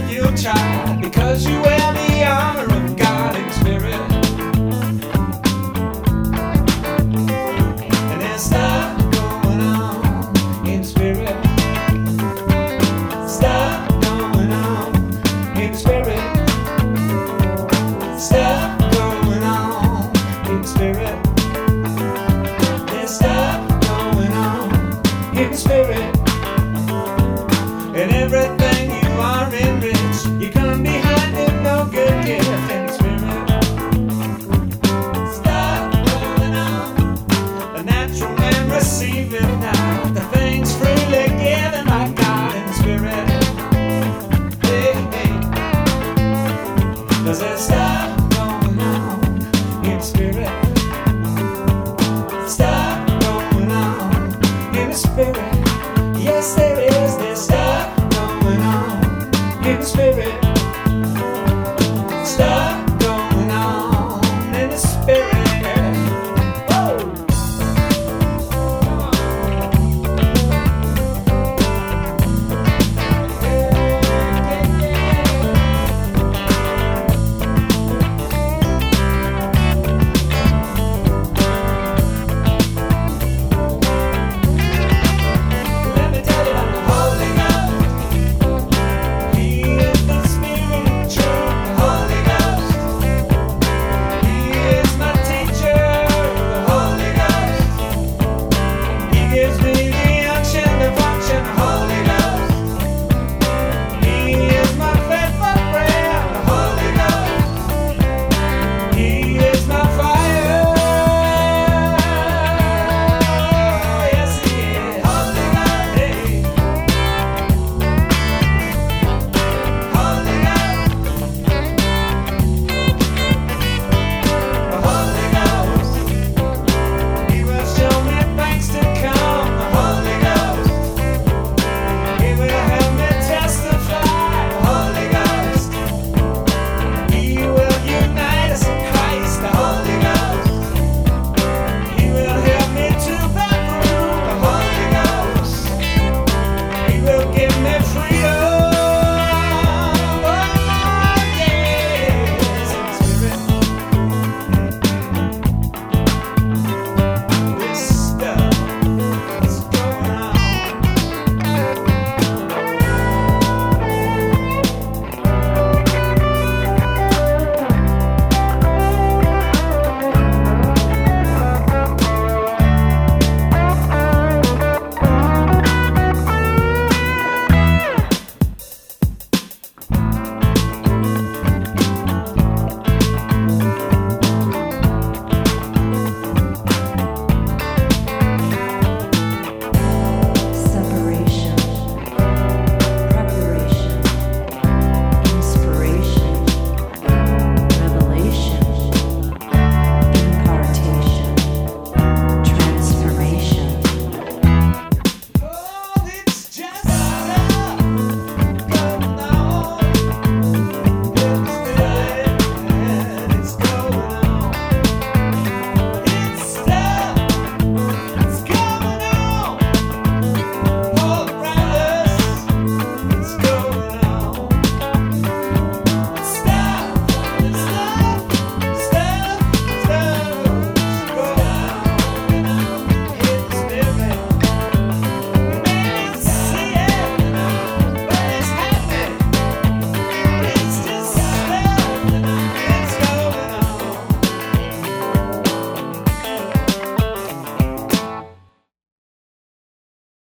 but you'll try, because you wear the armor of God in spirit. And there's stuff going on in spirit. Stuff going on in spirit. Stuff going on in spirit. There's stuff going on in spirit. And everything you are enriched, you come behind it, no good gift in spirit. Stuff going on, the natural man receiving now the things freely given by God in spirit. Hey, hey. 'Cause there's stuff going on in spirit. Stuff going on in spirit. Yes, there is this stuff going on in spirit. Stuff